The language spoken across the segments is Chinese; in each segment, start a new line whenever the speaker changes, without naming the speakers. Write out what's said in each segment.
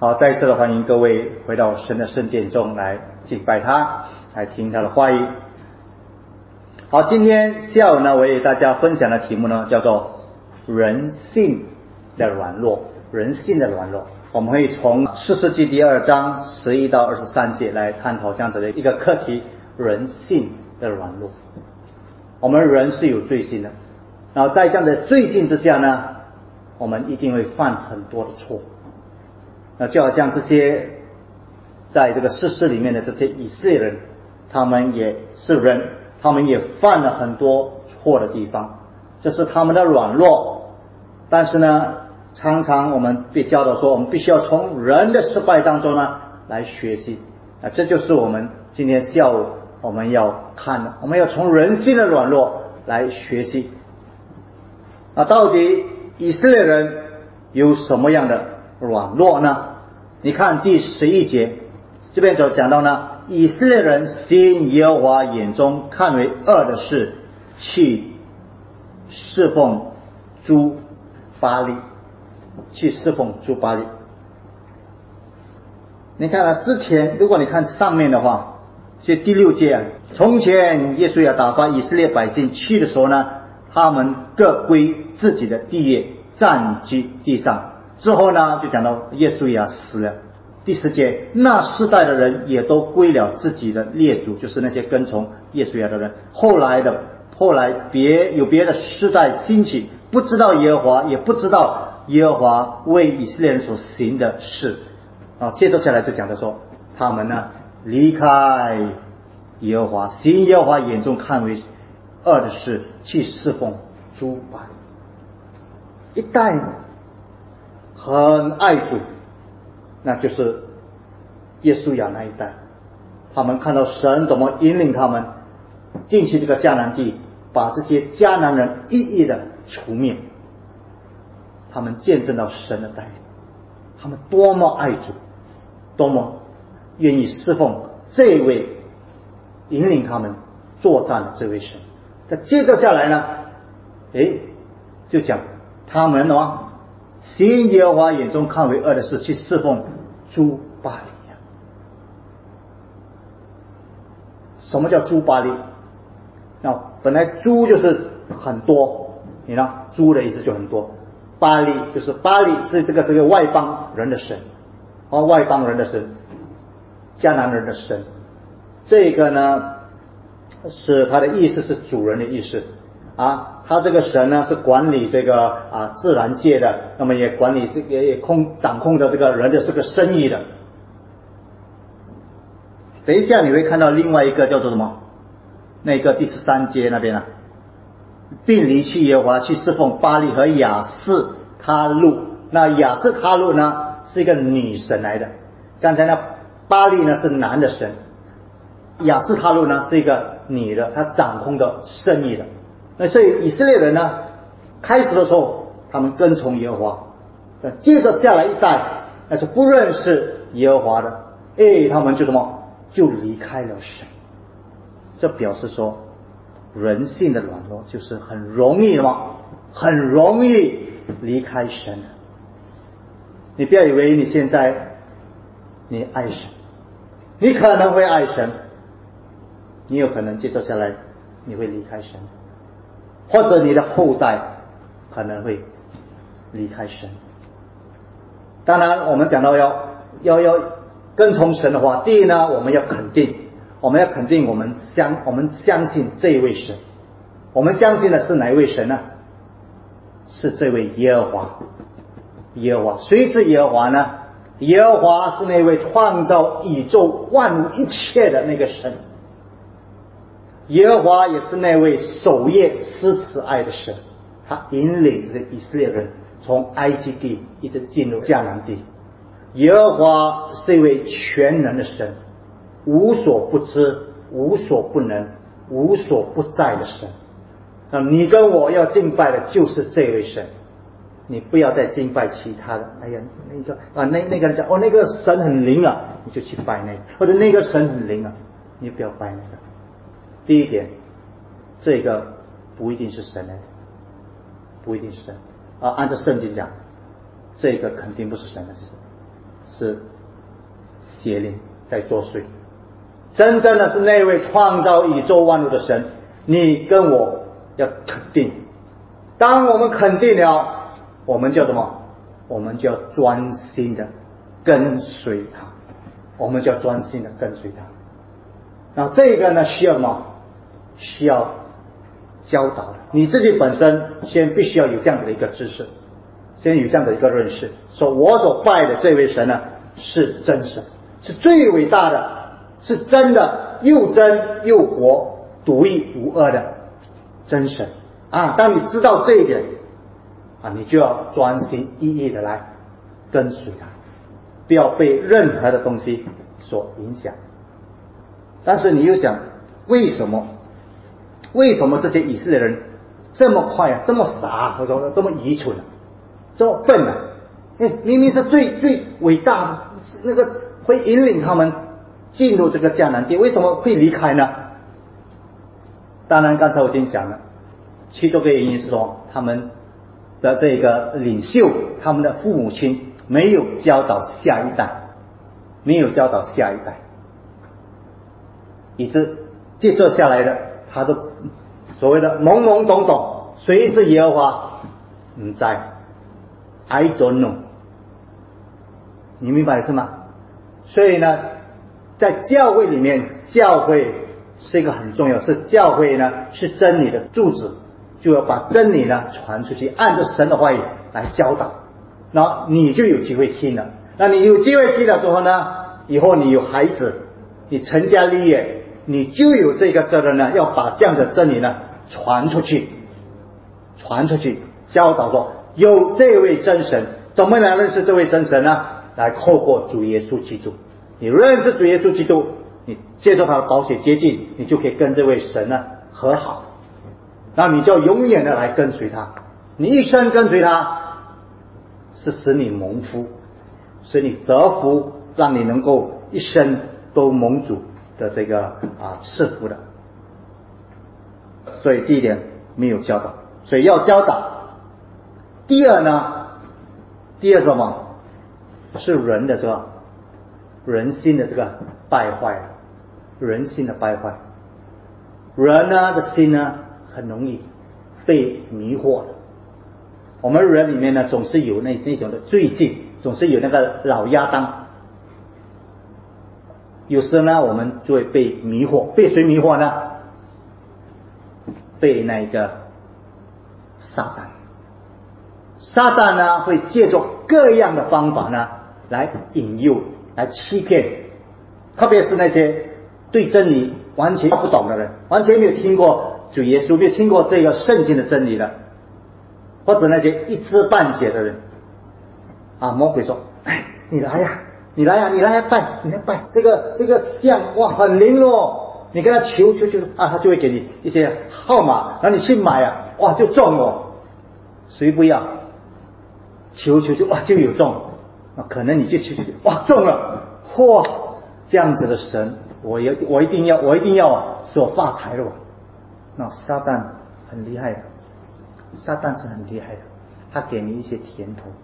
好，再一次的欢迎各位回到神的圣殿中来敬拜他，来听他的话语。好，今天下午呢，我与大家分享的题目呢，叫做人性的软弱。人性的软弱，我们会从士师记第2章11到23节来探讨这样子的一个课题：人性的软弱。我们人是有罪性的，然后在这样的罪性之下呢，我们一定会犯很多的错。那就好像这些在这个士师里面的这些以色列人，他们也是人，他们也犯了很多错的地方，这是他们的软弱。但是呢，常常我们被教导说，我们必须要从人的失败当中呢来学习。这就是我们今天下午我们要看的，我们要从人性的软弱来学习。到底以色列人有什么样的软弱呢？你看第11节，这边就讲到呢，以色列人行耶和华眼中看为恶的事，去侍奉诸巴力，去侍奉诸巴力。你看之前如果你看上面的话，就第6节从前约书亚打发以色列百姓去的时候呢，他们各归自己的地业，暂居地上。之后呢，就讲到约书亚死了。第10节，那世代的人也都归了自己的列祖，就是那些跟从约书亚的人。后来有别的世代兴起，不知道耶和华，也不知道耶和华为以色列人所行的事。接着下来就讲到说，他们呢离开耶和华，行耶和华眼中看为恶的事，去侍奉诸巴力。一代很爱主，那就是约书亚那一代，他们看到神怎么引领他们进去这个迦南地，把这些迦南人一一的除灭。他们见证到神的带领，他们多么爱主，多么愿意侍奉这位引领他们作战的这位神。那接着下来呢，就讲他们行耶和华眼中看为恶的事，去侍奉诸巴力。什么叫诸巴力？本来诸就是很多，你呢，诸的意思就很多。巴力就是巴力是这个外邦人的神，外邦人的神，迦南人的神。这个呢是他的意思是主人的意思他这个神呢是管理这个自然界的，那么也管理这个掌控着这个人的这个生意的。等一下你会看到另外一个叫做什么，那个第13节那边并离去耶和华，去侍奉巴力和亚斯他路。那亚斯他路呢是一个女神来的，刚才呢巴力呢是男的神，亚斯他路呢是一个女的，她掌控着生意的。那所以以色列人呢开始的时候他们跟从耶和华，接着下来一代那是不认识耶和华的，他们就离开了神。这表示说人性的软弱就是很容易离开神。你不要以为你现在你爱神，你可能会爱神，你有可能接受下来你会离开神，或者你的后代可能会离开神。当然我们讲到要跟从神的话，第一呢，我们要肯定我们相信这一位神。我们相信的是哪一位神呢？是这位耶和华。耶和华谁是耶和华呢？耶和华是那位创造宇宙万物一切的那个神。耶和华也是那位守夜施慈爱的神，他引领这些以色列人从埃及地一直进入迦南地。耶和华是一位全能的神，无所不知，无所不能，无所不在的神。那你跟我要敬拜的就是这位神，你不要再敬拜其他的。那个人讲那个神很灵你就去拜那个，或者那个神很灵你不要拜那个。第一点，这个不一定是神来的，不一定是神按照圣经讲，这个肯定不是神的， 是邪灵在作祟，真正的是那位创造宇宙万物的神。你跟我要肯定，当我们肯定了，我们叫什么？我们就要专心的跟随他，我们就要专心的跟随他。那这个呢，需要什么？需要教导的。你自己本身先必须要有这样子的一个知识，先有这样的一个认识，说我所拜的这位神呢是真神，是最伟大的，是真的，又真又活，独一无二的真神啊！当你知道这一点啊，你就要专心一意的来跟随他，不要被任何的东西所影响。但是你又想，为什么这些以色列人这么快啊，这么傻，或者说这么愚蠢啊，这么笨啊？明明是最伟大的那个会引领他们进入这个迦南地，为什么会离开呢？当然刚才我已经讲了，其中一个原因是说他们的这个领袖，他们的父母亲没有教导下一代，以致接着下来的他都所谓的懵懵懂懂，谁是耶和华不知 I don't know， 你明白是吗？所以呢，在教会里面，教会是一个很重要，是教会呢是真理的柱子，就要把真理呢传出去，按照神的话语来教导，那你就有机会听了。那你有机会听了之后呢，以后你有孩子，你成家立业，你就有这个责任呢，要把这样的真理呢传出去，教导说有这位真神，怎么来认识这位真神呢？来透过主耶稣基督，你认识主耶稣基督，你借着他的宝血洁净，你就可以跟这位神呢和好，那你就永远的来跟随他，你一生跟随他，是使你蒙福，使你得福，让你能够一生都蒙主的这个赐福的。所以第一点没有教导，所以要教导。第二什么？是人的这个人心的这个败坏，人心的败坏。人呢的心呢很容易被迷惑的。我们人里面呢总是有那种的罪性，总是有那个老亚当。有时呢我们就会被迷惑，被谁迷惑呢？被那个撒旦。撒旦呢会借着各样的方法呢来引诱，来欺骗，特别是那些对真理完全不懂的人，完全没有听过主耶稣，没有听过这个圣经的真理的，或者那些一知半解的人魔鬼说，你来呀拜这个像哇很灵哦，你跟他求他就会给你一些号码，然后你去买哇就中哦，谁不要求哇就有中，可能你就求哇中了，哇这样子的神我一定要使我发财了。那撒旦很厉害的，撒旦是很厉害的，他给你一些甜头，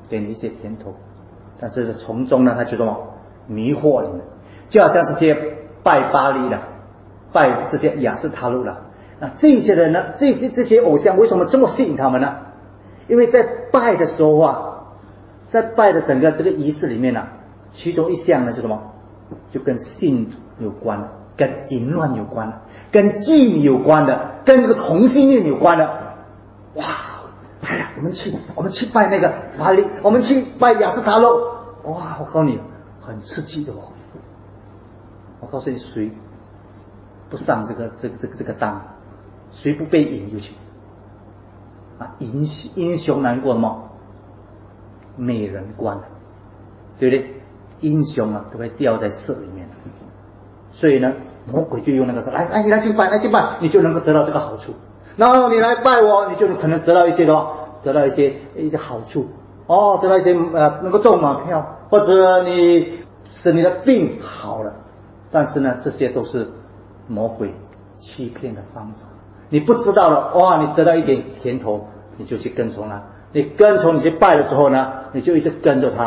但是从中呢他就迷惑你们，就好像这些拜巴力的，拜这些亚斯他路的，那这些人呢，这些偶像为什么这么吸引他们呢？因为在拜的时候在拜的整个这个仪式里面其中一项呢就什么，就跟性有关的，跟淫乱有关的，跟妓女有关的，跟这个同性恋有关的。哇，我们去拜那个巴力，我们去拜亚斯塔洛，哇，我告诉你很刺激的哦。我告诉你，谁不上这个当，谁不被引入去英雄难过吗？美人关，对不对？英雄都会掉在色里面，所以呢魔鬼就用那个说，来你来去拜，你就能够得到这个好处，然后你来拜我，你就可能得到一些好处得到一些能够中马票，或者你使你的病好了。但是呢这些都是魔鬼欺骗的方法，你不知道了你得到一点甜头，你就去跟从他，你去拜了之后呢，你就一直跟着他，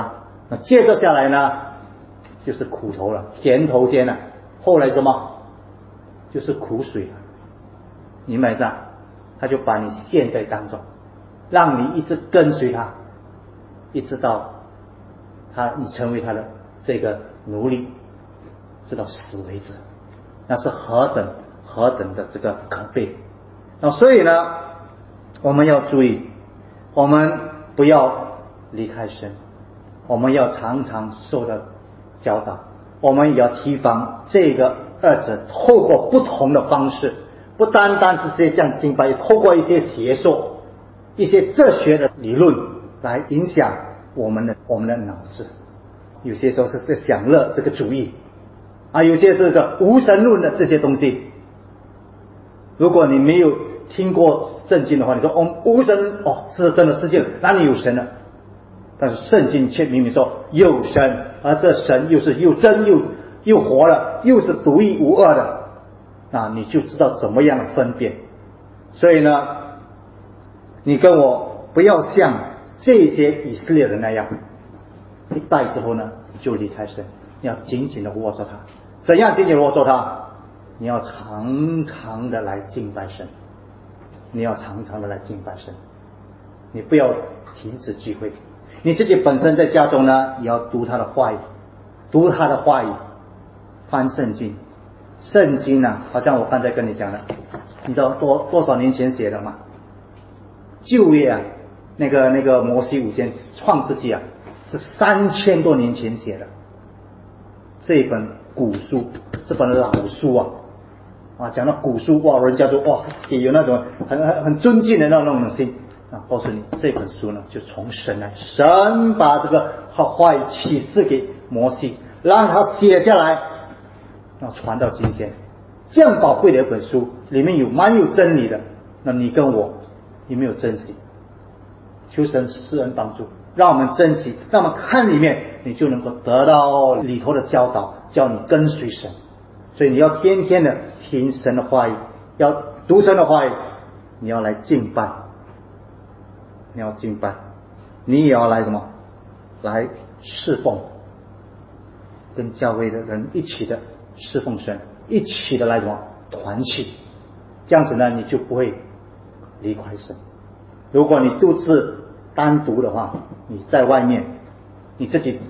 那接着下来呢，就是苦头了，甜头先了，后来什么？就是苦水了。明白吗？他就把你陷在当中，让你一直跟随他，一直到你成为他的这个奴隶，直到死为止。那是何等的这个可悲。那所以呢，我们要注意，我们不要离开神，我们要常常受到教导，我们也要提防这个二者透过不同的方式，不单单是这样敬拜，也透过一些学说、一些哲学的理论来影响我们的脑子。有些时候是享乐这个主义有些是无神论的这些东西。如果你没有听过圣经的话，你说无神是真的世界哪里有神呢？但是圣经却明明说有神，而这神又是又真又活了，又是独一无二的，你就知道怎么样的分辨。所以呢，你跟我不要像这些以色列人那样，一代之后呢就离开神，你要紧紧的握住他。怎样紧紧的握住他？你要常常的来敬拜神，你要常常的来敬拜神，你不要停止聚会。你自己本身在家中呢，也要读他的话语，读他的话语，翻圣经。圣经呢，好像我刚才跟你讲的，你知道多少年前写的吗？旧约那个摩西五经创世纪是3000多年前写的，这本古书，这本老书讲到古书人家说也有那种很尊敬的那种心告诉你这本书呢就从神来，神把这个话语启示给摩西，让他写下来，传到今天。这样宝贵的一本书，里面蛮有真理的，那你跟我有没有珍惜？求神施恩帮助，让我们珍惜，让我们看里面，你就能够得到里头的教导，叫你跟随神。所以你要天天的听神的话语，要读神的话语，你要来敬拜，你要敬拜，你也要来什么？来侍奉，跟教会的人一起的侍奉神，一起的来什么？团契。这样子呢，你就不会离开神。如果你独自单独的话，你在外面，你自己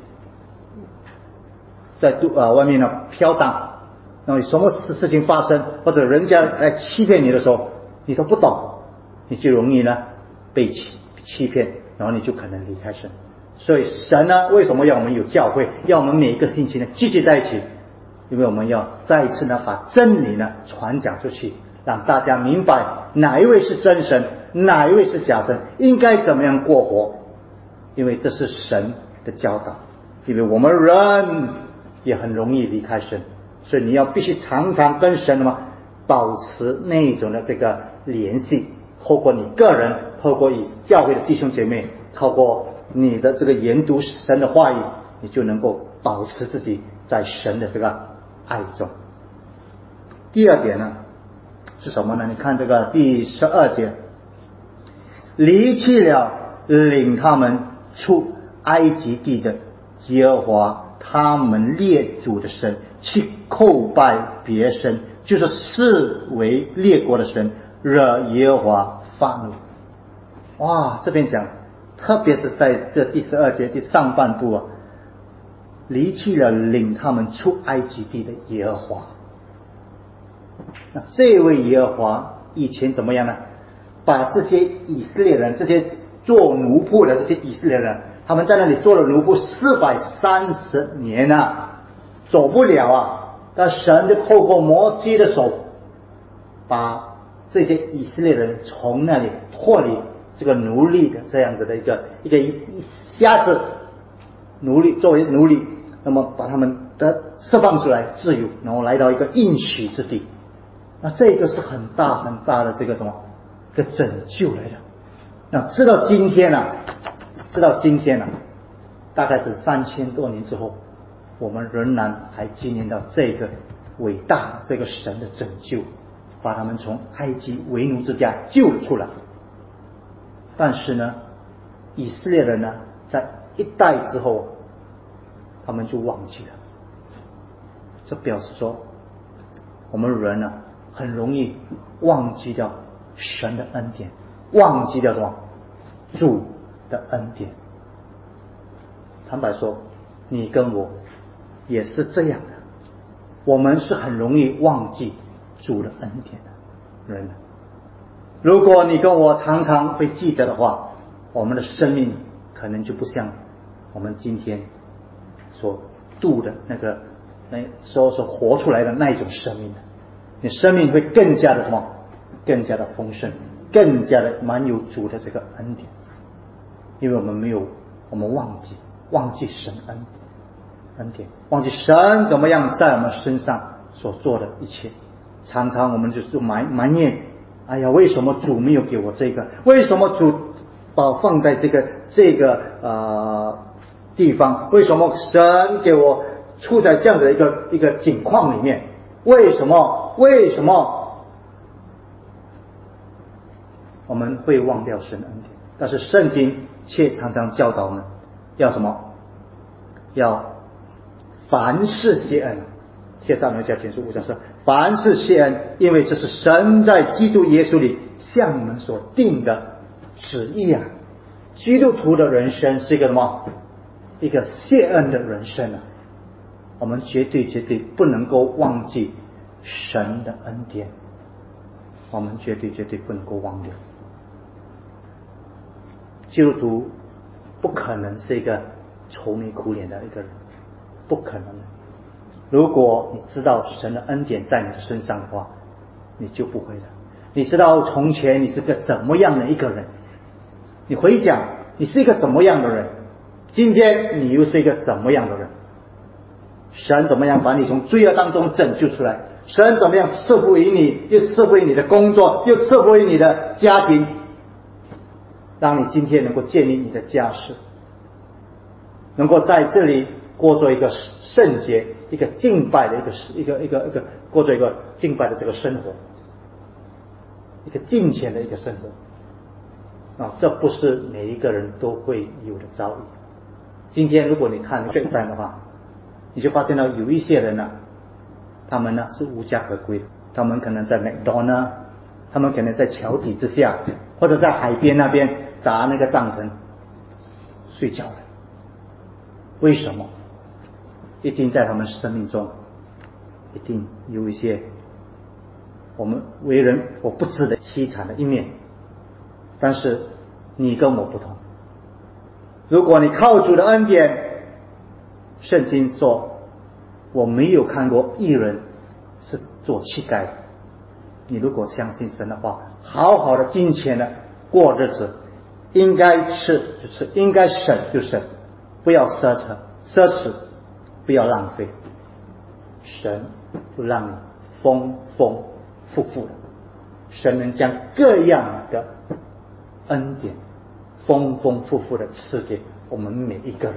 在外面呢飘荡，那么什么事情发生，或者人家来欺骗你的时候，你都不懂，你就容易呢被欺骗，然后你就可能离开神。所以神呢，为什么要我们有教会，要我们每一个星期呢聚集在一起？因为我们要再一次呢把真理呢传讲出去，让大家明白哪一位是真神，哪一位是假神，应该怎么样过活。因为这是神的教导，因为我们人也很容易离开神，所以你要必须常常跟神保持那种的这个联系，透过你个人，透过与教会的弟兄姐妹，透过你的这个研读神的话语，你就能够保持自己在神的这个爱中。第二点呢是什么呢？你看这个第12节，离弃了领他们出埃及地的耶和华他们列祖的神，去叩拜别神，就是视为列国的神，惹耶和华发怒。这边讲，特别是在这第12节第上半部离弃了领他们出埃及地的耶和华。那这位耶和华以前怎么样呢？把这些以色列人，这些做奴仆的这些以色列人，他们在那里做了奴仆430年走不了但神就透过摩西的手，把这些以色列人从那里脱离这个奴隶的这样子的一下子奴隶，作为奴隶，那么把他们释放出来自由，然后来到一个应许之地。那这个是很大很大的这个一个拯救来的。那直到今天大概是3000多年之后，我们仍然还纪念到这个伟大的这个神的拯救，把他们从埃及为奴之家救了出来。但是呢，以色列人呢，在一代之后， 他们就忘记了。这表示说，我们人呢，很容易忘记掉神的恩典，忘记掉什么？主的恩典。坦白说，你跟我也是这样的，我们是很容易忘记主的恩典的人。如果你跟我常常会记得的话，我们的生命可能就不像我们今天所度的所活出来的那一种生命的。你生命会更加的什么？更加的丰盛，更加的满有主的这个恩典。因为我们忘记神恩典，忘记神怎么样在我们身上所做的一切。常常我们就是埋怨，哎呀，为什么主没有给我这个？为什么主把我放在这个地方？为什么神给我处在这样的一个境况里面？为什么我们会忘掉神的恩典？但是圣经却常常教导我们要什么？要凡事谢恩。帖撒罗尼迦前书5章说，凡事谢恩，因为这是神在基督耶稣里向你们所定的旨意啊。基督徒的人生是一个什么？一个谢恩的人生啊。我们绝对不能够忘记神的恩典，我们绝对不能够忘掉。基督徒不可能是一个愁眉苦脸的一个人，不可能的。如果你知道神的恩典在你的身上的话，你就不会了。你知道从前你是个怎么样的一个人，你回想你是一个怎么样的人，今天你又是一个怎么样的人。神怎么样把你从罪恶当中拯救出来，神怎么样赐福于你，又赐福于你的工作，又赐福于你的家庭，让你今天能够建立你的家室，能够在这里过着一个圣洁、一个敬拜的过着一个敬拜的这个生活，一个敬虔的一个生活这不是每一个人都会有的遭遇。今天如果你看现在的话，你就发现到有一些人呢，他们呢是无家可归的，他们可能在麦当劳，他们可能在桥底之下，或者在海边那边扎那个帐篷睡觉了。为什么？一定在他们生命中一定有一些我们为人所不知的凄惨的一面。但是你跟我不同，如果你靠主的恩典，圣经说我没有看过义人是做乞丐的。你如果相信神的话，好好的金钱的过日子，应该吃就吃，应该省就省，不要奢侈，不要浪费，神就让你丰丰富富的。神能将各样的恩典丰丰富富的赐给我们每一个人。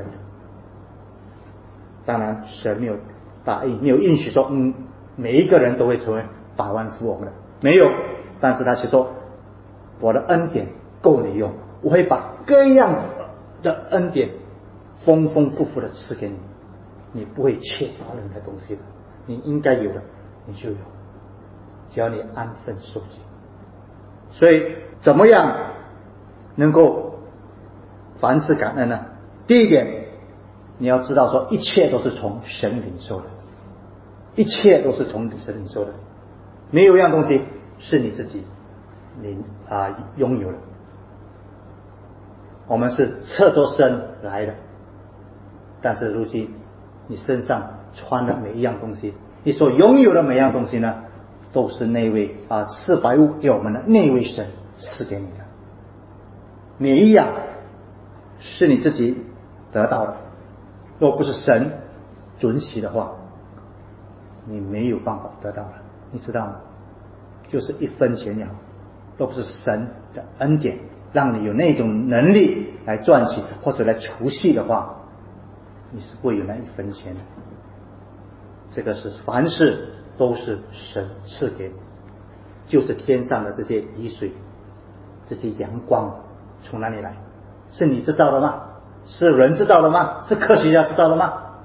当然神没有答应，没有应许说每一个人都会成为百万富翁的，没有。但是他是说我的恩典够你用，我会把各样的恩典丰丰富富的赐给你，你不会缺乏任何东西的，你应该有的你就有，只要你安分守己。所以怎么样能够凡事感恩呢？第一点，你要知道说一切都是从神领受的，一切都是从神领受的，没有一样东西是你自己拥有的。我们是侧着身来的，但是如今你身上穿的每一样东西，你所拥有的每一样东西呢，都是那位赐百物给我们的那位神赐给你的，每一样是你自己得到的。若不是神准许的话，你没有办法得到了，你知道吗？就是一分钱也好，若不是神的恩典让你有那种能力来赚取或者来储蓄的话，你是不会有那一分钱的。这个是凡事都是神赐给，就是天上的这些雨水，这些阳光从哪里来？是你知道的吗？是人知道的吗？是科学家知道的吗？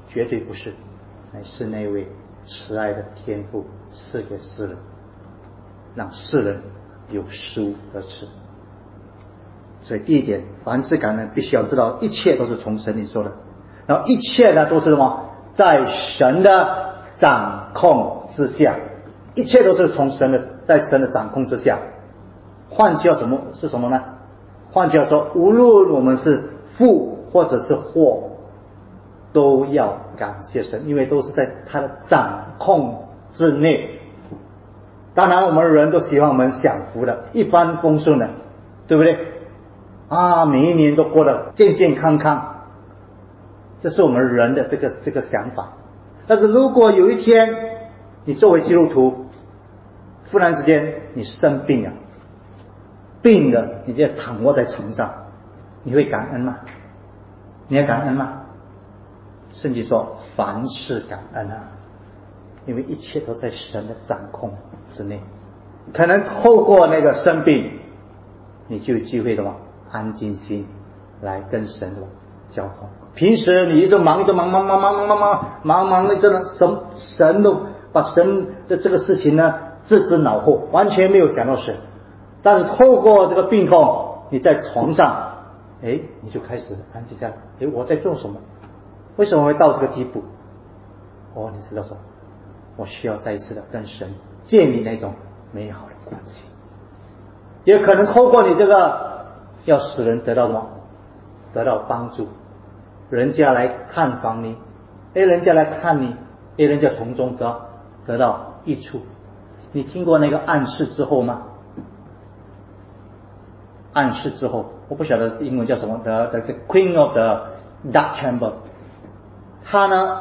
绝对不是，乃是那位慈爱的天父赐给世人，让世人有食物可吃。所以第一点，凡事感恩，必须要知道一切都是从神里说的，然后一切呢都是什么，在神的掌控之下，一切都是在神的掌控之下。换句话什么是什么呢？换句话说，无论我们是富或者是祸，都要感谢神，因为都是在他的掌控之内。当然我们人都希望我们享福的，一帆风顺的，对不对每一年都过得健健康康，这是我们人的这个想法。但是如果有一天你作为基督徒忽然之间你生病了，你就躺卧在床上，你会感恩吗？你要感恩吗？圣经说凡事感恩因为一切都在神的掌控之内。可能透过那个生病，你就有机会的话安静心来跟神的交通。平时你一直忙的真的神都把神的这个事情呢置之脑后，完全没有想到神。但是透过这个病痛，你在床上你就开始安静下来，我在做什么？为什么会到这个地步？你知道什么？我需要再一次的跟神建立那种美好的关系。也可能透过你这个要使人得到什么？得到帮助，人家来看访你，人家来看你，人家从中得到益处。你听过那个暗示之后吗？暗示之后，我不晓得英文叫什么， the Queen of the Dark Chamber。 他呢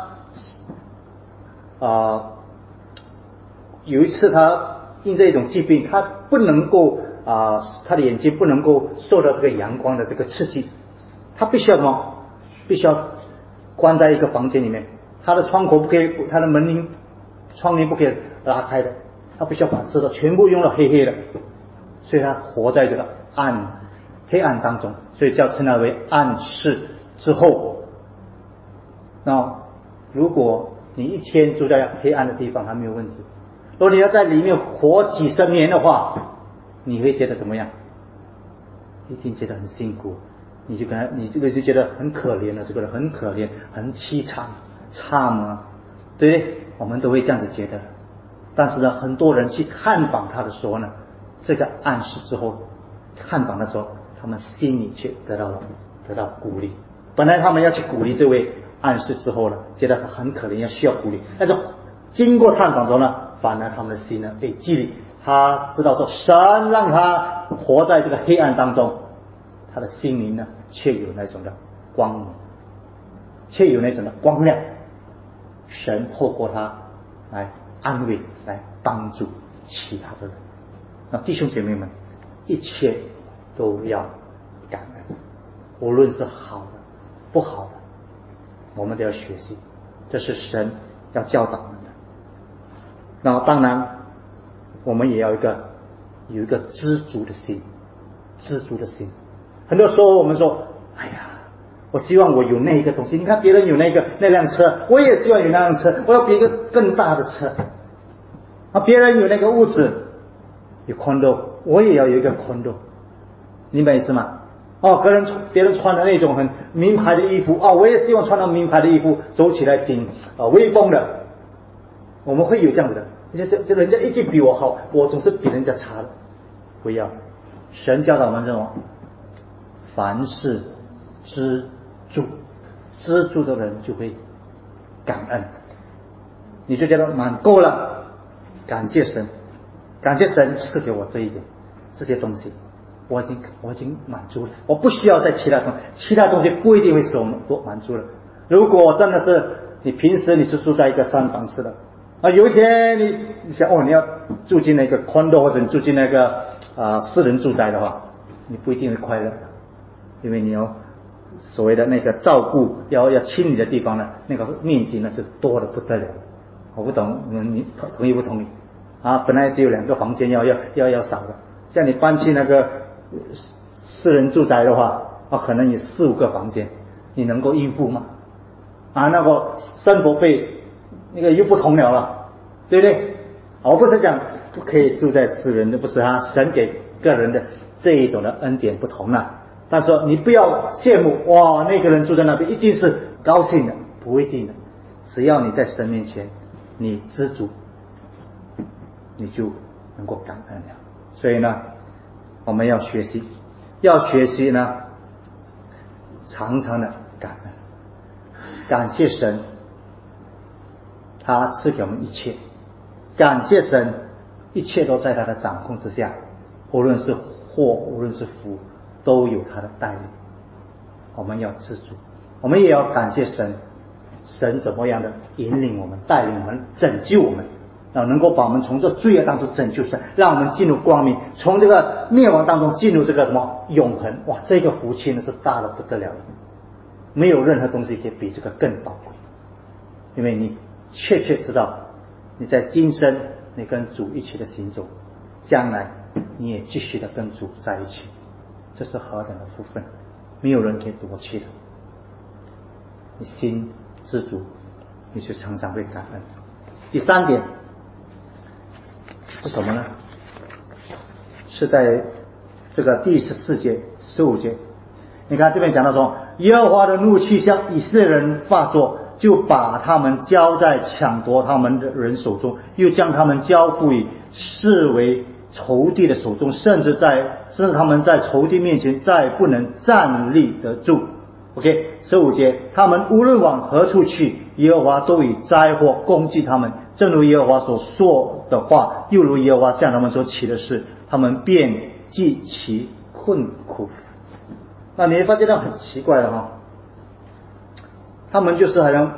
有一次他因这一种疾病，他不能够他的眼睛不能够受到这个阳光的这个刺激，他必须要什么？必须要关在一个房间里面，他的窗口不可以，他的窗帘不可以拉开的，他必须要把这个全部用到黑黑的，所以他活在这个黑暗当中，所以叫称它为暗示之后。那如果你一天住在黑暗的地方还没有问题，如果你要在里面活几十年的话，你会觉得怎么样？一定觉得很辛苦，你就觉得很可怜了，这个人很可怜，很凄惨啊，对不对？我们都会这样子觉得。但是呢，很多人去看访他的时候呢，这个暗示之后看访的时候，他们心里却得到鼓励。本来他们要去鼓励这位暗示之后呢，觉得他很可怜，需要鼓励，但是经过探访之后呢，反而他们的心呢被激励，他知道说神让他活在这个黑暗当中，他的心灵呢却有那种的光明，却有那种的光亮。神透过他来安慰，来帮助其他的人。那弟兄姐妹们，一切都要感恩，无论是好的不好的，我们都要学习，这是神要教导我们的。那当然我们也要有一个知足的心。很多时候我们说，哎呀，我希望我有那一个东西，你看别人有那辆车，我也希望有那辆车，我要比一个更大的车。别人有那个屋子，有 condo， 我也要有一个 condo， 明白意思吗？可能别人穿的那种很名牌的衣服，我也希望穿到名牌的衣服，走起来挺威风的。我们会有这样子的，人家一定比我好，我总是比人家差的。不要，神教导我们这种凡事知足的人就会感恩，你就觉得满够了，感谢神赐给我这些东西，我已经满足了，我不需要再其他东西不一定会使我们多满足了。如果真的是你平时你是住在一个3房式的，有一天你想你要住进那个 condo 或者你住进那个私人住宅的话，你不一定会快乐的，因为你有所谓的那个照顾要清理的地方呢，那个面积呢就多得不得了。我不懂你同意不同意？本来只有2个房间要少的，像你搬去那个私人住宅的话，可能有4-5个房间，你能够应付吗？ 那个生活费那个又不同了，对不对？我不是讲不可以住在私人的，不是神给个人的这一种的恩典不同了。但是你不要羡慕哇，那个人住在那边一定是高兴的，不一定的。只要你在神面前你知足，你就能够感恩了。所以呢，我们要学习呢，常常的感恩，感谢神，他赐给我们一切，感谢神，一切都在他的掌控之下，无论是祸无论是福，都有他的带领。我们要知足，我们也要感谢神，神怎么样的引领我们，带领我们，拯救我们，能够把我们从这罪恶当中拯救出来，让我们进入光明，从这个灭亡当中进入这个什么永恒。哇，这个福气呢是大的不得了的，没有任何东西可以比这个更宝贵。因为你确切知道你在今生你跟主一起的行走，将来你也继续的跟主在一起，这是何等的福分，没有人可以夺去的。你心知足，你就常常会感恩。第三点是什么呢？是在这个第14节15节，你看这边讲到说，耶和华的怒气向以色列人发作，就把他们交在抢夺他们的人手中，又将他们交付于视为仇敌的手中，甚至他们在仇敌面前再不能站立得住。OK， 15节，他们无论往何处去，耶和华都以灾祸攻击他们，正如耶和华所说的话，又如耶和华向他们所起的事，他们便极其困苦。那你会发现到很奇怪的他们就是好像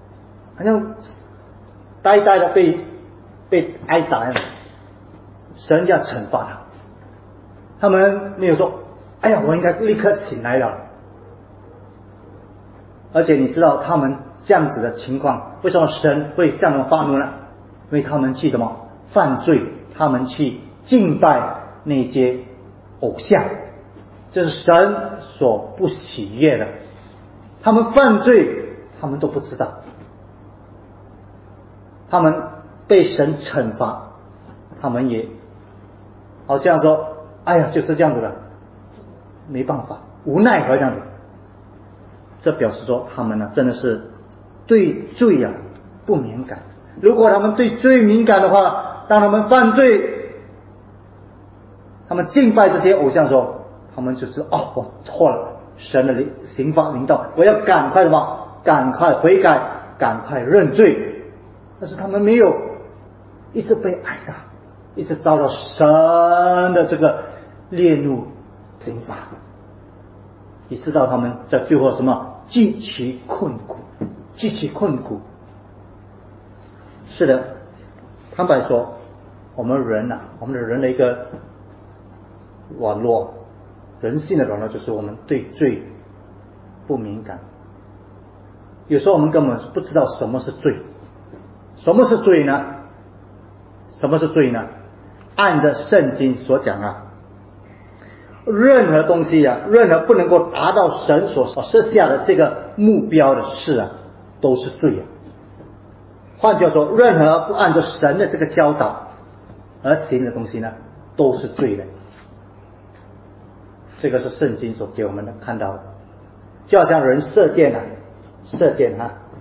呆呆的被挨打呀，神要惩罚他们没有说哎呀我应该立刻醒来了。而且你知道他们这样子的情况，为什么神会向他们发怒呢？因为他们去什么犯罪，他们去敬拜那些偶像，这是神所不喜悦的。他们犯罪他们都不知道，他们被神惩罚，他们也好像说哎呀就是这样子的，没办法，无奈何这样子。这表示说他们呢真的是对罪不敏感。如果他们对罪敏感的话，当他们犯罪，他们敬拜这些偶像的时候，他们就是我错了，神的刑罚临到，我要赶快赶快悔改，赶快认罪。但是他们没有，一直被挨打，一直遭到神的这个烈怒刑罚，以致到他们在最后什么极其困苦，极其困苦。是的，坦白说，我们人我们的人的一个软弱，人性的软弱就是我们对罪不敏感。有时候我们根本不知道什么是罪。什么是罪呢？什么是罪呢？按着圣经所讲任何东西任何不能够达到神所设下的这个目标的事都是罪换句话说，任何不按照神的这个教导而行的东西呢，都是罪的。这个是圣经所给我们的看到的。就好像人射箭射箭，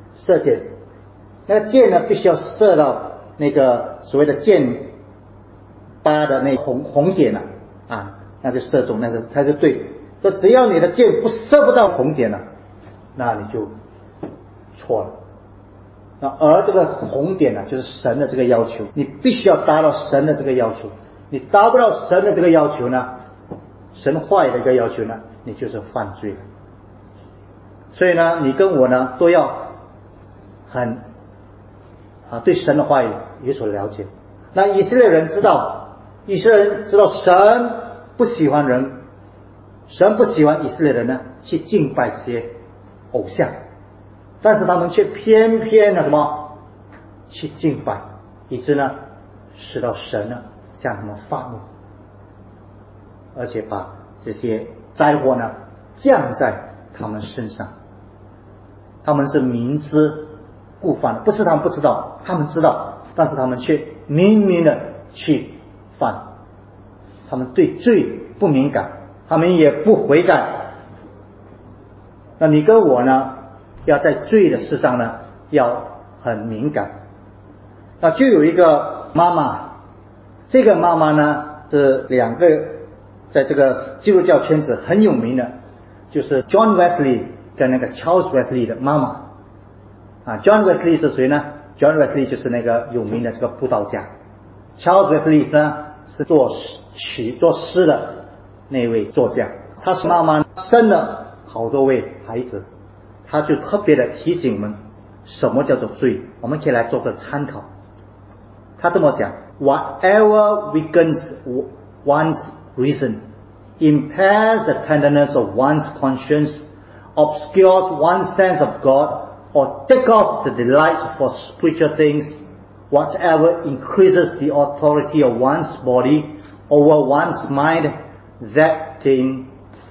那个箭呢必须要射到那个所谓的箭靶的那红点那就射中，那是才是对。说只要你的箭射不到红点那你就错了。而这个红点就是神的这个要求，你必须要达到神的这个要求。你达不到神的这个要求呢，神话语的一个要求呢，你就是犯罪了。所以呢，你跟我呢都要很对神的话语有所了解。那以色列人知道神不喜欢人，神不喜欢以色列人呢去敬拜这些偶像，但是他们却偏偏去敬拜，以致呢使到神呢向他们发怒，而且把这些灾祸呢降在他们身上。 他们是明知故犯的，不是他们不知道，他们知道，但是他们却明明的去犯。他们对罪不敏感，他们也不悔改。那你跟我呢，要在罪的事上呢，要很敏感。那就有一个妈妈，这个妈妈呢是两个在这个基督教圈子很有名的，就是 John Wesley 跟那个 Charles Wesley 的妈妈。John Wesley 是谁呢？ John Wesley 就是那个有名的这个布道家， Charles Wesley 呢是作诗的那位作家。他是妈妈生了好多位孩子，他就特别的提醒我们什么叫做罪，我们可以来做个参考。他这么讲 ：Whatever weakens one's reason, impairs the tenderness of one's conscience, obscures one's sense of God, or take off the delight for spiritual things, whatever increases the authority of one's body over one's mind, that thing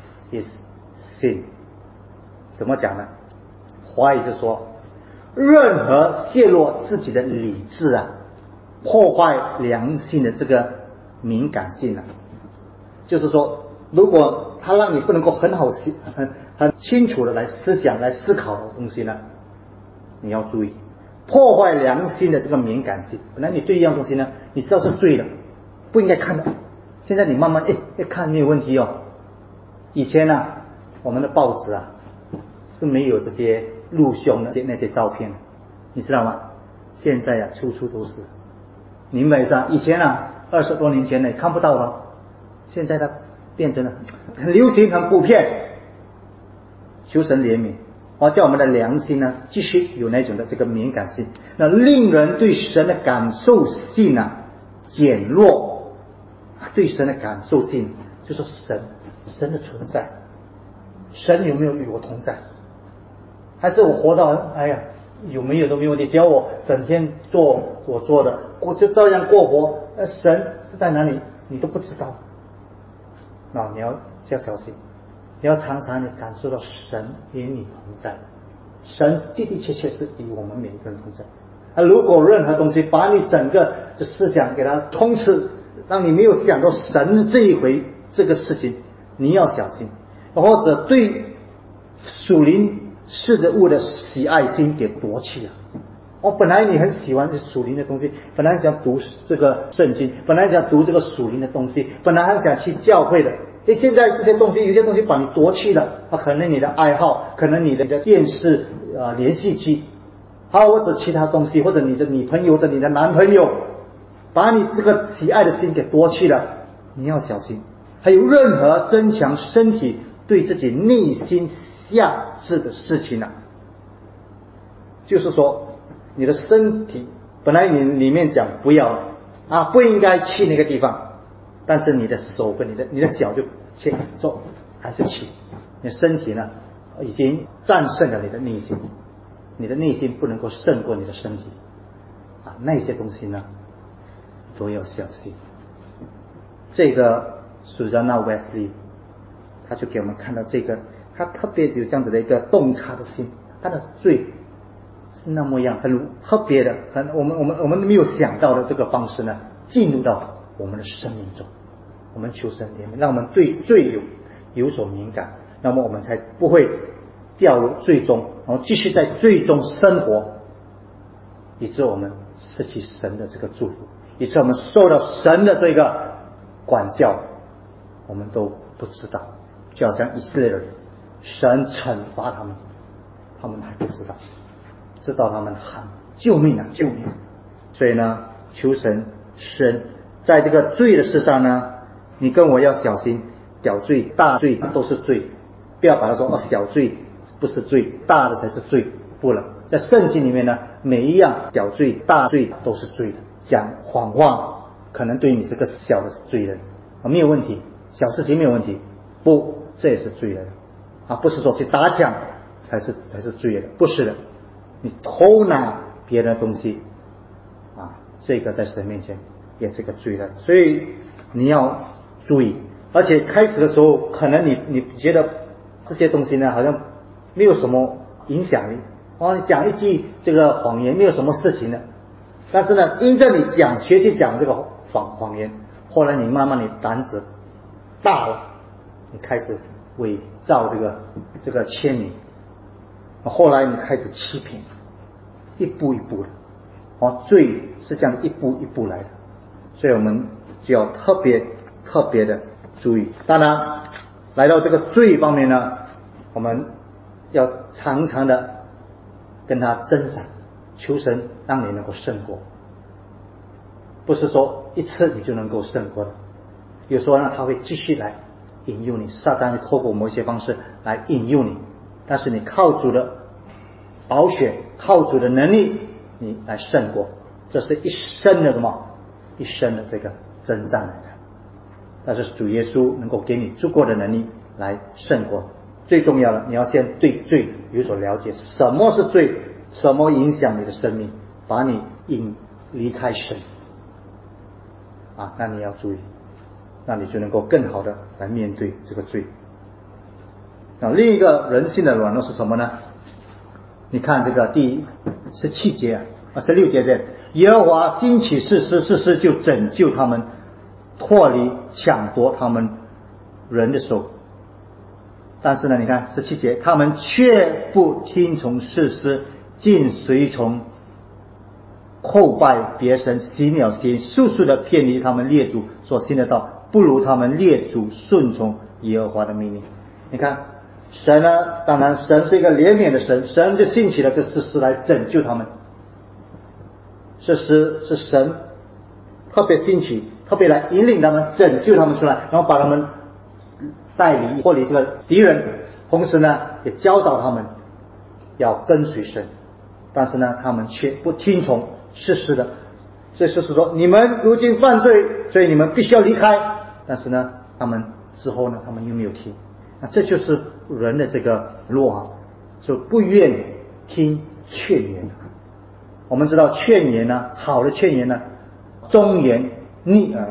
is sin. 怎么讲呢？华语就说，任何泄露自己的理智啊，破坏良心的这个敏感性啊，就是说，如果它让你不能够很清楚的来思想、来思考的东西呢，你要注意，破坏良心的这个敏感性。本来你对一样东西呢，你知道是罪的，不应该看的，现在你慢慢看没有问题哦。以前呢，我们的报纸啊是没有这些露胸的那些照片，你知道吗？现在啊处处都是。你明白是吧？以前啊20多年前呢看不到了，现在它变成了很流行、很普遍。求神怜悯，叫我们的良心呢继续有那种的这个敏感性，那令人对神的感受性啊减弱。对神的感受性就说神的存在，神有没有与我同在，还是我活到有没有都没有问题，只要我整天做我做的，我就照样过活，神是在哪里你都不知道。那你要小心，你要常常的感受到神与你同在，神的的确确是与我们每一个人同在。如果任何东西把你整个的思想给它充斥，让你没有想到神这一回这个事情，你要小心。或者对属灵事物的喜爱心给夺去了。本来你很喜欢属灵的东西，本来想读这个圣经，本来想读这个属灵的东西，本来还想去教会的，现在这些东西有些东西把你夺去了，可能你的爱好，可能你的电视连续剧，或者其他东西，或者你的女朋友或者你的男朋友，把你这个喜爱的心给夺去了，你要小心。还有任何增强身体对自己内心下至的事情就是说你的身体本来你里面讲不要不应该去那个地方，但是你的手跟你的脚就去做，还是去。你的身体呢已经战胜了你的内心，你的内心不能够胜过你的身体那些东西呢都要小心。这个Susanna Wesley 他就给我们看到这个，他特别有这样子的一个洞察的心，他的罪是那么样很特别的，我们没有想到的这个方式呢进入到我们的生命中。我们求神怜悯，让我们对罪有所敏感，那么我们才不会掉入罪中，然后继续在罪中生活，以致我们失去神的这个祝福，以致我们受到神的这个管教我们都不知道。就好像以色列人，神惩罚他们，他们还不知道，知道他们喊救命救命。所以呢求神在这个罪的事上呢，你跟我要小心，小罪大罪都是罪，不要把它说小罪不是罪，大的才是罪，不能。在圣经里面呢，每一样小罪大罪都是罪的。讲谎话可能对你是个小的罪人没有问题，小事情没有问题，不，这也是罪人不是说去打抢才是罪人，不是的。你偷拿别人的东西这个在神面前也是个罪人，所以你要注意。而且开始的时候可能你觉得这些东西呢好像没有什么影响力， 你讲一句这个谎言没有什么事情的，但是呢，因着你学习讲这个谎言，后来你慢慢你胆子大了，你开始伪造这个签名，后来你开始欺骗，一步一步的，罪是这样一步一步来的，所以我们就要特别的注意。当然，来到这个罪方面呢，我们要常常的跟他挣扎，求神让你能够胜过，不是说一次你就能够胜过的。有时候呢，他会继续来引诱你，撒旦会透过某一些方式来引诱你，但是你靠主的宝血，靠主的能力，你来胜过，这是一生的一生的这个征战来的。但是主耶稣能够给你足够的能力来胜过。最重要的，你要先对罪有所了解，什么是罪，什么影响你的生命，把你离开神那你要注意，那你就能够更好的来面对这个罪。另一个人性的软弱是什么呢？你看这个第17节16节这，耶和华兴起士师就拯救他们，脱离抢夺他们人的手。但是呢，你看17节，他们却不听从士师，竟随从叩拜别神，行了邪，速速的偏离他们列祖所行的道，不如他们列祖顺从耶和华的命令。你看神呢，当然神是一个怜悯的神，神就兴起了这士师来拯救他们。士师是神特别兴起，特别来引领他们，拯救他们出来，然后把他们脱离这个敌人，同时呢也教导他们要跟随神。但是呢，他们却不听从士师的，所以士师说你们如今犯罪，所以你们必须要离开。但是呢，他们之后呢，他们又没有听。这就是人的这个弱就不愿听劝言。我们知道劝言呢，好的劝言呢，忠言逆耳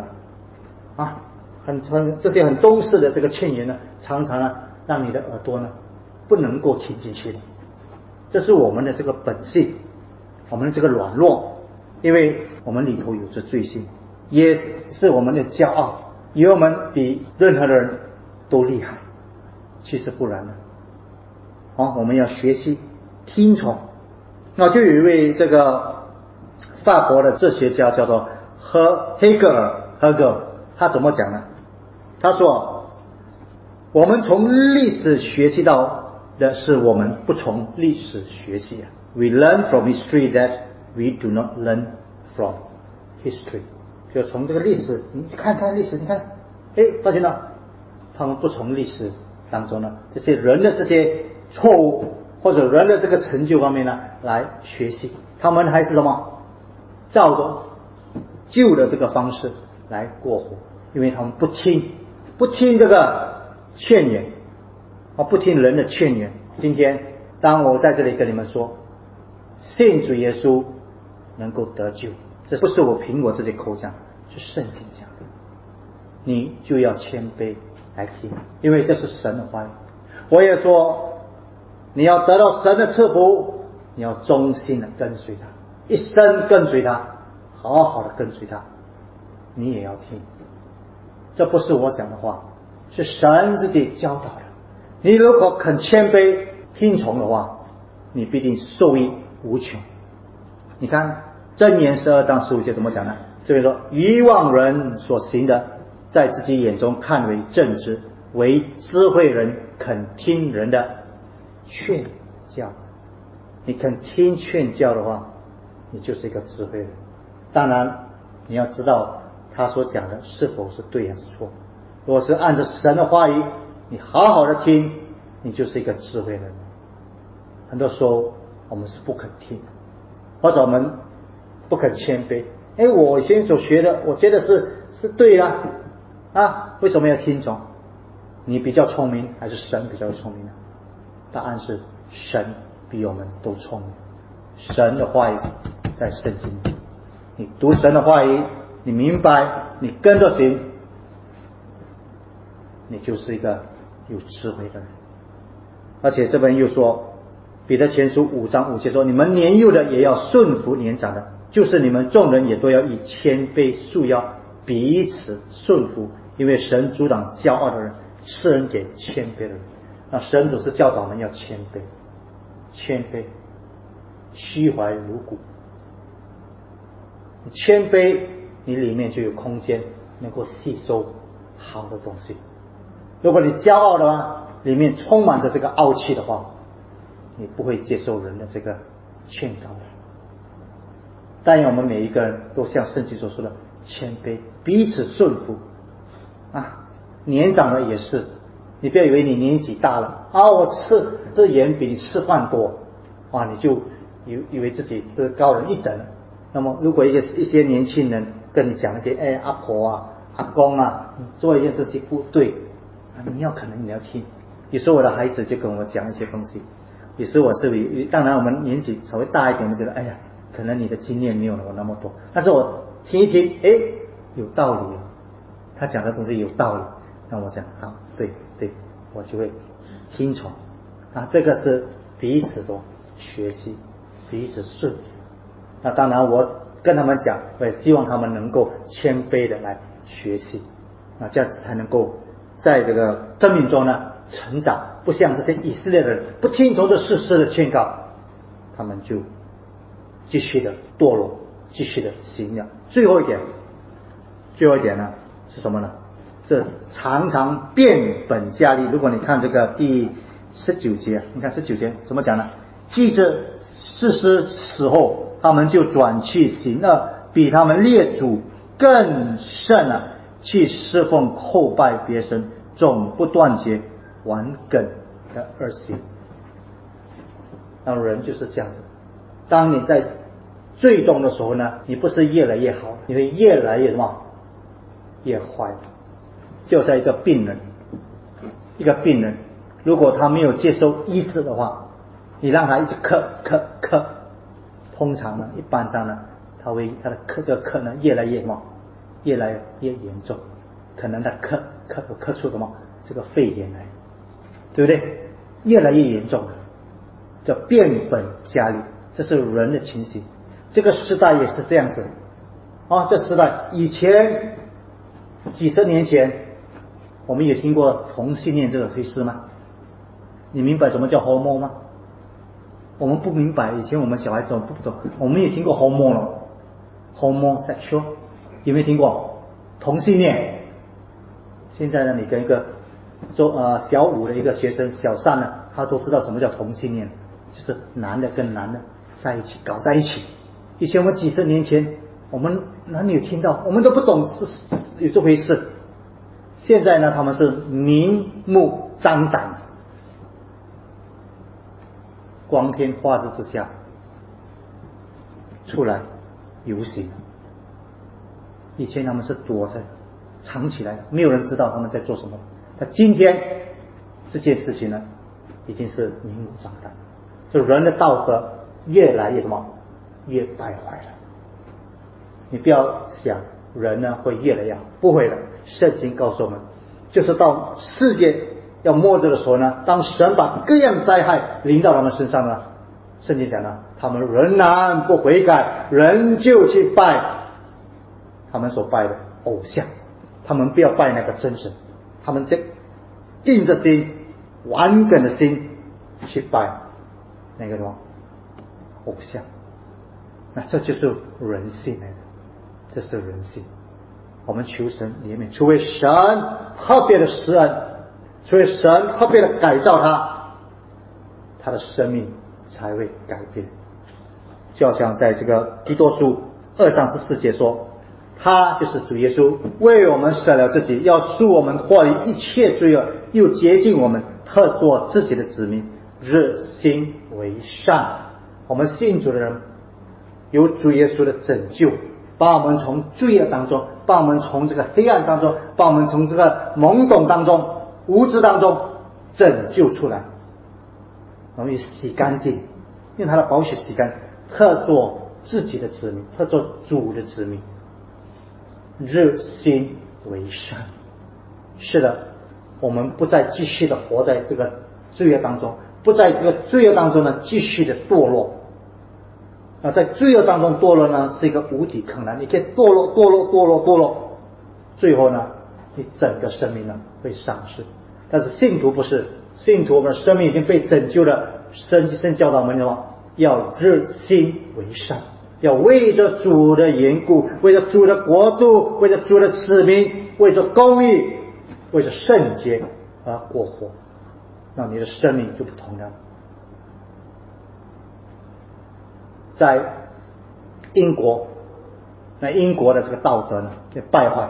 这些很中式的这个劝言呢，常常呢让你的耳朵呢不能够听进去的。这是我们的这个本性，我们的这个软弱，因为我们里头有着罪性，也是我们的骄傲，以为我们比任何人都厉害，其实不然的。我们要学习听从。就有一位这个法国的哲学家叫做黑格尔，他怎么讲呢？他说我们从历史学习到的是我们不从历史学习We learn from history that we do not learn from history。 就从这个历史，你看看历史，你看发现了他们不从历史当中呢，这些人的这些错误或者人的这个成就方面呢来学习，他们还是什么照着旧的这个方式来过活，因为他们不听这个劝言，不听人的劝言。今天当我在这里跟你们说信主耶稣能够得救，这不是我凭我自己口讲，是圣经讲的，你就要谦卑来听，因为这是神的话语。我也说你要得到神的赐福，你要忠心的跟随他，一生跟随他，好好的跟随他，你也要听。这不是我讲的话，是神自己教导的。你如果肯谦卑听从的话，你必定受益无穷。你看箴言12章15节怎么讲呢？这边说愚妄人所行的，在自己眼中看为正直，为智慧人肯听人的劝教。你肯听劝教的话，你就是一个智慧人。当然你要知道他所讲的是否是对还是错。如果是按照神的话语，你好好的听，你就是一个智慧人。很多时候我们是不肯听，或者我们不肯谦卑。我以前所学的我觉得是对的为什么要听从？你比较聪明还是神比较聪明呢？答案是神比我们都聪明。神的话语在圣经里，你读神的话语，你明白，你跟着行，你就是一个有智慧的人。而且这边又说彼得前书5章5节说，你们年幼的也要顺服年长的，就是你们众人也都要以谦卑束腰，彼此顺服，因为神阻挡骄傲的人，赐恩给谦卑的人。那神总是教导人要谦卑，谦卑，虚怀如谷。你谦卑，你里面就有空间能够吸收好的东西。如果你骄傲的话，里面充满着这个傲气的话，你不会接受人的这个劝告的。但愿我们每一个人都像圣经所说的谦卑，彼此顺服啊。年长的也是，你不要以为你年纪大了啊，我吃盐比你吃饭多啊，你就以为自己是高人一等。那么如果一些年轻人跟你讲一些阿婆啊阿公啊，你做一件东西不对啊，可能你要听。有时候我的孩子就跟我讲一些东西，有时候我是当然我们年纪稍微大一点，我们觉得哎呀，可能你的经验没有我那么多，但是我听一听，有道理哦，他讲的东西有道理，那我讲好，对，我就会听从啊。这个是彼此的学习，彼此顺服。那当然我跟他们讲，我也希望他们能够谦卑的来学习啊，这样子才能够在这个生命中呢成长，不像这些以色列人不听从这士师的劝告，他们就继续的堕落，继续的行了。最后一点呢是什么呢？是常常变本加厉。如果你看这个第19节，你看19节怎么讲呢？记着士师死后，他们就转去行恶，比他们列祖更甚了，去侍奉后拜别神，总不断绝顽梗的恶行。那人就是这样子，当你在最终的时候呢，你不是越来越好，你会越来越什么？越坏。就像一个病人，如果他没有接受医治的话，你让他一直咳，通常呢，一般上呢，他的这个咳呢越来越什么？越来越严重，可能他咳出什么？这个肺炎来，对不对？越来越严重了，叫变本加厉，这是人的情形。这个时代也是这样子啊。这时代以前几十年前，我们也听过同性恋这个回事吗？你明白什么叫 homo 吗？我们不明白，以前我们小孩子不懂，我们也听过 homo 了 homosexual， 有没有听过同性恋？现在呢，你跟一个小五的一个学生小三呢，他都知道什么叫同性恋，就是男的跟男的在一起搞在一起。以前我们几十年前，我们哪里有听到？我们都不懂是有这回事。现在呢，他们是明目张胆，光天化日之下出来游行。以前他们是躲在藏起来，没有人知道他们在做什么。但今天这件事情呢，已经是明目张胆，就人的道德越来越什么？越败坏了。你不要想人呢会越来越好，不会的。圣经告诉我们，就是到世界要末日的时候呢，当神把各样灾害临到他们身上呢，圣经讲呢，他们仍然不悔改，仍旧去拜他们所拜的偶像，他们不要拜那个真神，他们就硬着心顽梗的心去拜那个什么偶像。那这就是人性来的，这是人性。我们求神怜悯，除非神特别的施恩，除非神特别的改造他的生命才会改变。就好像在这个提多书2章14节说，他就是主耶稣为我们舍了自己，要赎我们脱离一切罪恶，又洁净我们，特作自己的子民，热心为善。我们信主的人有主耶稣的拯救，把我们从罪恶当中，把我们从这个黑暗当中，把我们从这个懵懂当中、无知当中拯救出来，我们洗干净，用他的宝血洗干，特作自己的子民，特作主的子民，热心为善。是的，我们不再继续的活在这个罪恶当中， 不在这个罪恶当中呢继续的堕落。在罪恶当中堕落呢是一个无底坑呢，你可以堕落，最后呢你整个生命呢会丧失。但是信徒不是，信徒我们的生命已经被拯救了，圣经教导我们说要热心为善，要为着主的缘故，为着主的国度，为着主的子民，为着公义，为着圣洁而过活，那你的生命就不同了。在英国，那英国的这个道德呢也败坏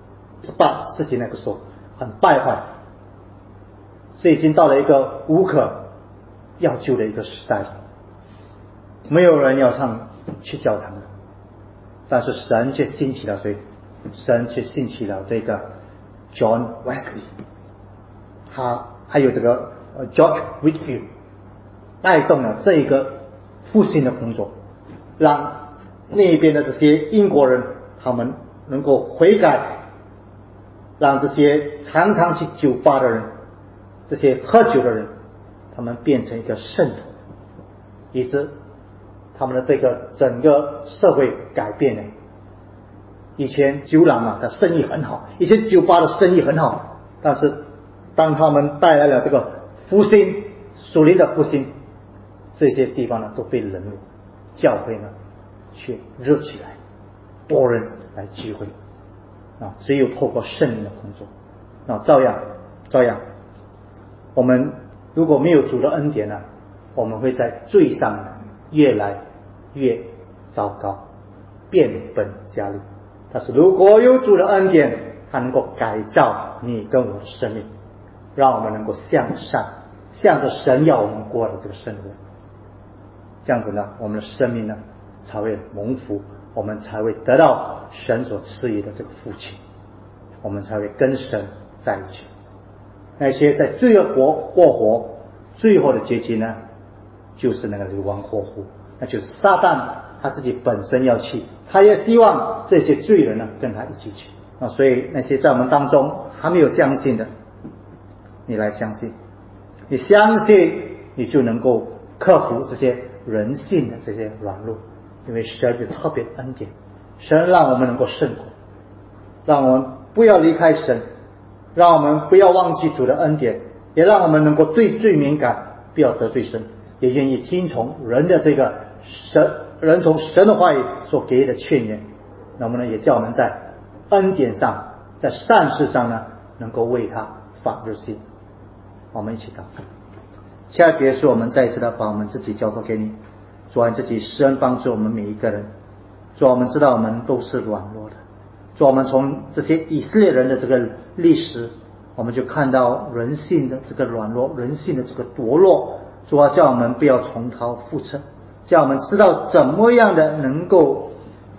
，18世纪那个时候很败坏，所以已经到了一个无可要救的一个时代了，没有人要去教堂了。但是神却兴起了谁？神却兴起了这个 John Wesley， 他还有这个George Whitefield， 带动了这一个复兴的工作，让那边的这些英国人他们能够悔改，让这些常常去酒吧的人，这些喝酒的人，他们变成一个圣徒，以致他们的这个整个社会改变了。以前酒廊啊的生意很好，以前酒吧的生意很好，但是当他们带来了这个复兴，属灵的复兴，这些地方呢都被冷落，教会呢却热起来，多人来聚会只有透过圣灵的工作照样我们如果没有主的恩典呢，我们会在罪上越来越糟糕，变本加厉。但是如果有主的恩典，它能够改造你跟我的生命，让我们能够向善，向着神要我们过的这个生活，这样子呢我们的生命呢才会蒙福，我们才会得到神所赐予的这个福气，我们才会跟神在一起。那些在罪恶过活，最后的结局呢就是那个流亡过户，那就是撒旦他自己本身要去，他也希望这些罪人呢跟他一起去所以那些在我们当中还没有相信的，你来相信，你相信你就能够克服这些人性的这些软弱，因为神有特别恩典，神让我们能够胜过，让我们不要离开神，让我们不要忘记主的恩典，也让我们能够对罪敏感，不要得罪神，也愿意听从人的这个人从神的话语所给予的劝言，那么呢也叫我们在恩典上，在善事上呢能够为他发热心。我们一起祷告。亲爱的耶稣，我们再一次的把我们自己交托给你，主啊，你自己施恩帮助我们每一个人，主啊，我们知道我们都是软弱的，主啊，我们从这些以色列人的这个历史，我们就看到人性的这个软弱，人性的这个堕落，主啊，叫我们不要重蹈覆辙，叫我们知道怎么样的能够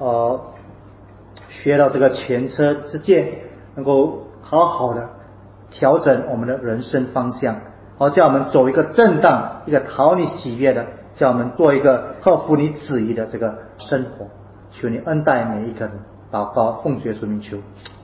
学到这个前车之鉴，能够好好的调整我们的人生方向，叫我们走一个正当，一个讨你喜悦的，叫我们做一个合乎你旨意的这个生活。求你恩待每一个人，祷告奉主耶稣名求。